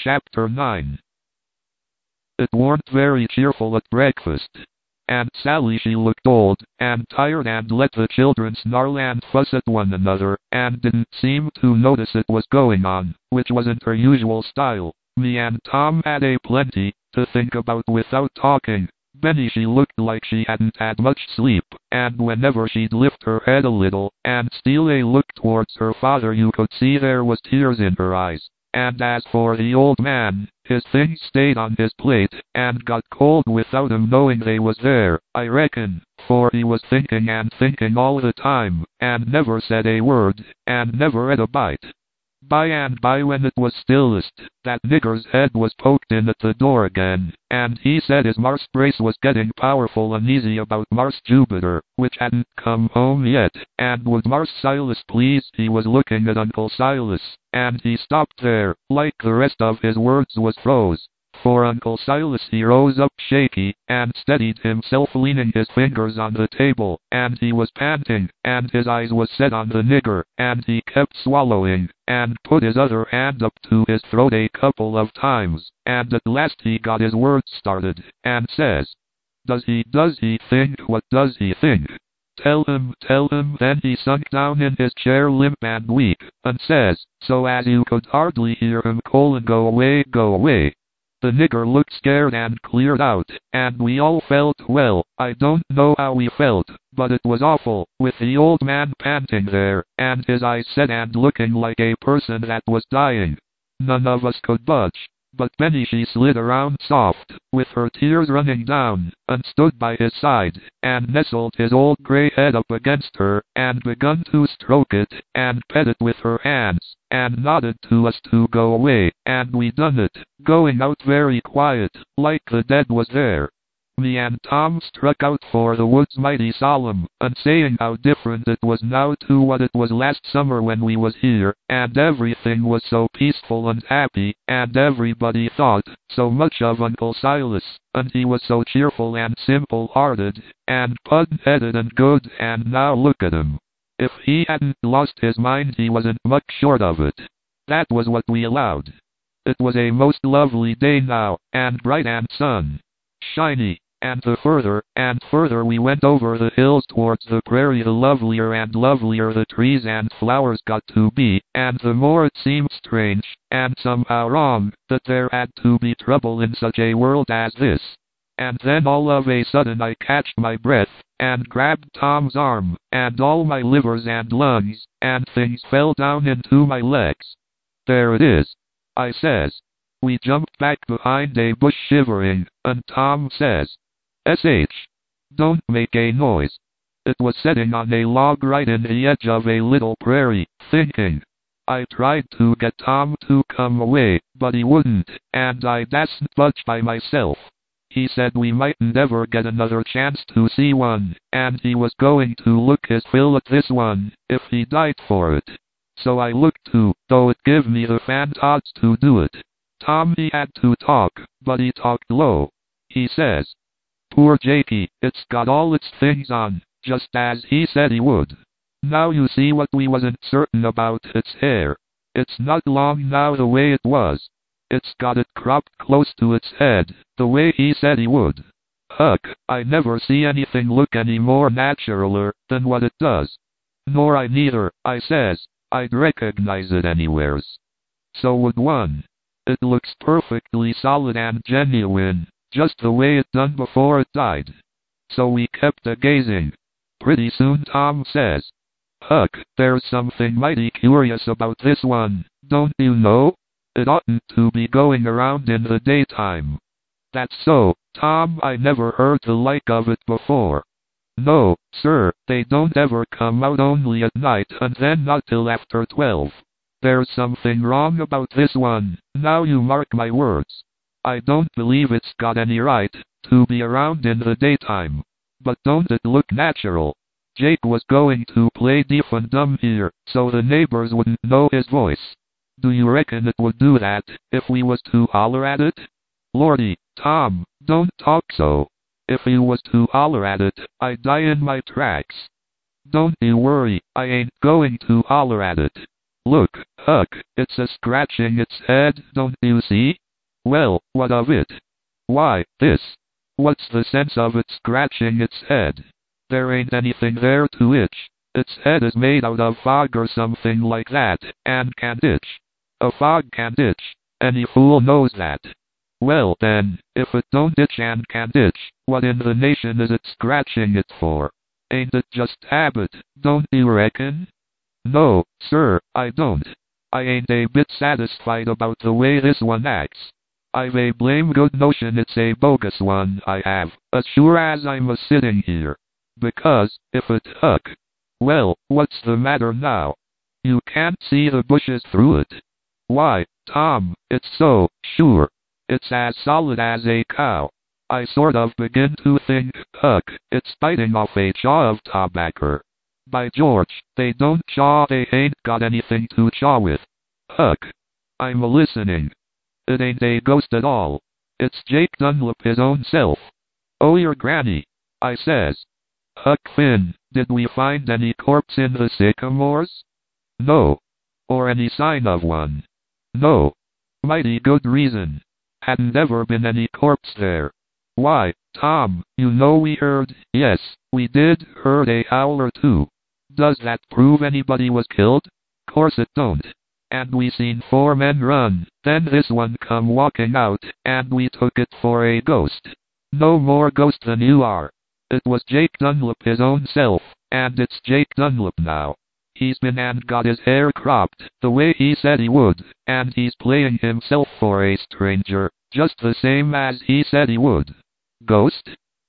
Chapter 9. It warn't very cheerful at breakfast. Aunt Sally she looked old and tired and let the children snarl and fuss at one another, and didn't seem to notice it was going on, which wasn't her usual style. Me and Tom had a plenty to think about without talking. Benny she looked like she hadn't had much sleep, and whenever she'd lift her head a little and steal a look towards her father you could see there was tears in her eyes. And as for the old man, his things stayed on his plate, and got cold without him knowing they was there, I reckon, for he was thinking and thinking all the time, and never said a word, and never ate a bite. By and by when it was stillest, that nigger's head was poked in at the door again, and he said his Marse Brace was getting powerful uneasy about Marse Jupiter, which hadn't come home yet, and would Marse Silas please. He was looking at Uncle Silas, and he stopped there, like the rest of his words was froze. For Uncle Silas he rose up shaky, and steadied himself leaning his fingers on the table, and he was panting, and his eyes was set on the nigger, and he kept swallowing, and put his other hand up to his throat a couple of times, and at last he got his words started, and says, does he think, what does he think? Tell him, then he sunk down in his chair limp and weak, and says, so as you could hardly hear him go away, go away. The nigger looked scared and cleared out, and we all felt, well, I don't know how we felt, but it was awful, with the old man panting there, and his eyes set and looking like a person that was dying. None of us could budge, but Benny she slid around soft, with her tears running down, and stood by his side, and nestled his old gray head up against her, and begun to stroke it, and pet it with her hands, and nodded to us to go away, and we done it, going out very quiet, like the dead was there. Me and Tom struck out for the woods mighty solemn, and saying how different it was now to what it was last summer when we was here, and everything was so peaceful and happy, and everybody thought so much of Uncle Silas, and he was so cheerful and simple-hearted, and pud-headed and good, and now look at him. If he hadn't lost his mind he wasn't much short of it. That was what we allowed. It was a most lovely day now, and bright and shiny, and the further and further we went over the hills towards the prairie the lovelier and lovelier the trees and flowers got to be, and the more it seemed strange, and somehow wrong, that there had to be trouble in such a world as this. And then all of a sudden I catched my breath, and grabbed Tom's arm, and all my livers and lungs, and things fell down into my legs. There it is, I says. We jumped back behind a bush shivering, and Tom says, S.H. Don't make a noise. It was sitting on a log right in the edge of a little prairie, thinking. I tried to get Tom to come away, but he wouldn't, and I dasn't budge by myself. He said we mightn't ever get another chance to see one, and he was going to look his fill at this one, if he died for it. So I looked too, though it give me the fantods to do it. Tom he had to talk, but he talked low. He says, poor Jakey, it's got all its things on, just as he said he would. Now you see what we wasn't certain about its hair. It's not long now the way it was. It's got it cropped close to its head, the way he said he would. Huck, I never see anything look any more naturaler than what it does. Nor I neither, I says, I'd recognize it anywheres. So would one. It looks perfectly solid and genuine, just the way it done before it died. So we kept a-gazing. Pretty soon Tom says, Huck, there's something mighty curious about this one, don't you know? It oughtn't to be going around in the daytime. That's so, Tom, I never heard the like of it before. No, sir, they don't ever come out only at night and then not till after 12. There's something wrong about this one, now you mark my words. I don't believe it's got any right to be around in the daytime. But don't it look natural? Jake was going to play deaf and dumb here, so the neighbors wouldn't know his voice. Do you reckon it would do that, if we was to holler at it? Lordy, Tom, don't talk so. If you was to holler at it, I'd die in my tracks. Don't you worry, I ain't going to holler at it. Look, Huck, it's a scratching its head, don't you see? Well, what of it? Why, this. What's the sense of it scratching its head? There ain't anything there to itch. Its head is made out of fog or something like that, and can't itch. A fog can't itch. Any fool knows that. Well then, if it don't itch and can't itch, what in the nation is it scratching it for? Ain't it just habit, don't you reckon? No, sir, I don't. I ain't a bit satisfied about the way this one acts. I've a blame good notion it's a bogus one, I have, as sure as I'm a-sitting here. Because, if it Huck, well, what's the matter now? You can't see the bushes through it. Why, Tom, it's so, sure. It's as solid as a cow. I sort of begin to think, Huck, it's biting off a chaw of tobacco. By George, they don't chaw, they ain't got anything to chaw with. Huck, I'm a-listening. It ain't a ghost at all. It's Jake Dunlap his own self. Oh, your granny, I says. Huck Finn, did we find any corpse in the sycamores? No. Or any sign of one? No. Mighty good reason. Hadn't ever been any corpse there. Why, Tom, you know we heard, yes, we did heard a howl or two. Does that prove anybody was killed? Course it don't. And we seen 4 men run, then this one come walking out, and we took it for a ghost. No more ghost than you are. It was Jake Dunlap his own self, and it's Jake Dunlap now. He's been and got his hair cropped, the way he said he would, and he's playing himself for a stranger, just the same as he said he would. Ghost?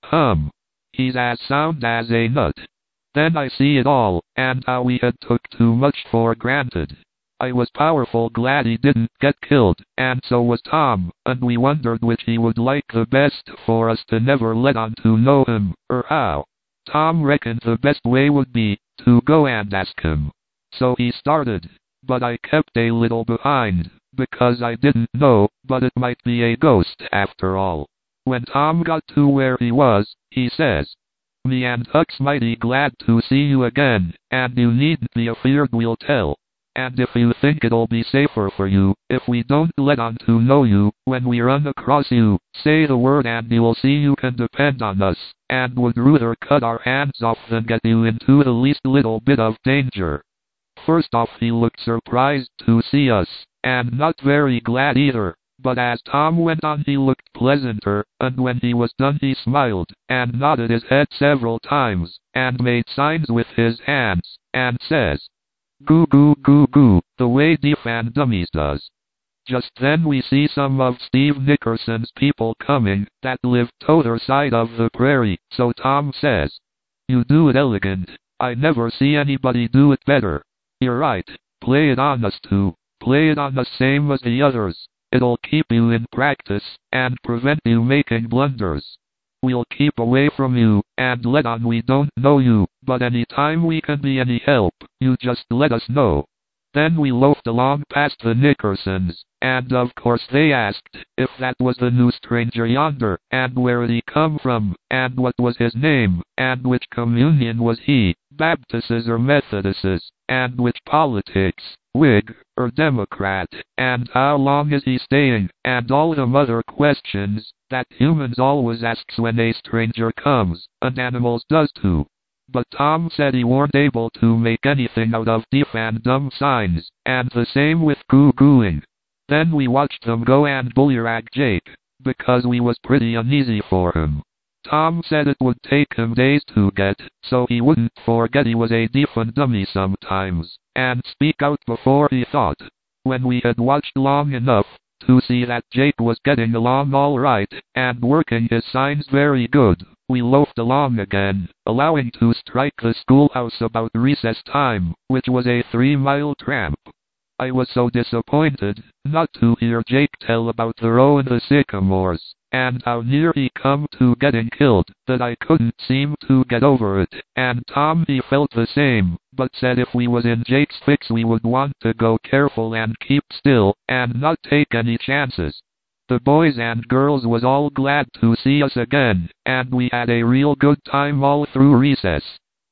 He's as sound as a nut. Then I see it all, and how we had took too much for granted. I was powerful glad he didn't get killed, and so was Tom, and we wondered which he would like the best for us to never let on to know him, or how. Tom reckoned the best way would be to go and ask him. So he started, but I kept a little behind, because I didn't know, but it might be a ghost after all. When Tom got to where he was, he says, "Me and Huck's mighty glad to see you again, and you needn't be afeard we'll tell. And if you think it'll be safer for you, if we don't let on to know you, when we run across you, say the word and you'll see you can depend on us, and would rather cut our hands off than get you into the least little bit of danger." First off he looked surprised to see us, and not very glad either, but as Tom went on he looked pleasanter, and when he was done he smiled, and nodded his head several times, and made signs with his hands, and says, "Goo goo goo goo," the way deaf and dummies does. Just then we see some of Steve Nickerson's people coming, that live t'other side of the prairie, so Tom says, "You do it elegant. I never see anybody do it better. You're right, play it on us too, play it on us same as the others. It'll keep you in practice, and prevent you making blunders. We'll keep away from you, and let on we don't know you, but any time we can be any help, you just let us know." Then we loafed along past the Nickersons, and of course they asked if that was the new stranger yonder, and where he come from, and what was his name, and which communion was he, Baptists or Methodists, and which politics, Whig or Democrat, and how long is he staying, and all them other questions that humans always asks when a stranger comes, and animals does too. But Tom said he weren't able to make anything out of deaf and dumb signs, and the same with goo-gooing. Then we watched them go and bullyrag Jake, because we was pretty uneasy for him. Tom said it would take him days to get, so he wouldn't forget he was a deaf and dummy sometimes, and speak out before he thought. When we had watched long enough to see that Jake was getting along all right, and working his signs very good, we loafed along again, allowing to strike the schoolhouse about recess time, which was a 3-mile tramp. I was so disappointed not to hear Jake tell about the row in the sycamores, and how near he come to getting killed, that I couldn't seem to get over it, and Tom he felt the same, but said if we was in Jake's fix we would want to go careful and keep still, and not take any chances. The boys and girls was all glad to see us again, and we had a real good time all through recess.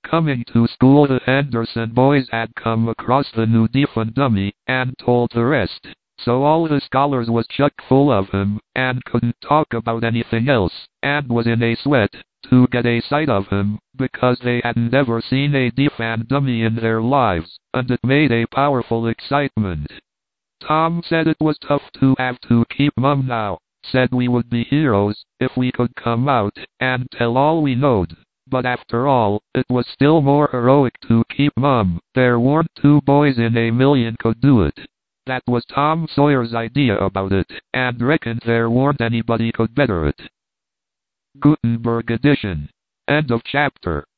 Coming to school, the Henderson boys had come across the new defunct dummy, and told the rest. So all the scholars was chock full of him, and couldn't talk about anything else, and was in a sweat to get a sight of him, because they hadn't ever seen a defunct dummy in their lives, and it made a powerful excitement. Tom said it was tough to have to keep mum now, said we would be heroes if we could come out and tell all we knowed. But after all, it was still more heroic to keep mum. There weren't 2 boys in a million could do it. That was Tom Sawyer's idea about it, and reckoned there weren't anybody could better it. Gutenberg edition. End of chapter.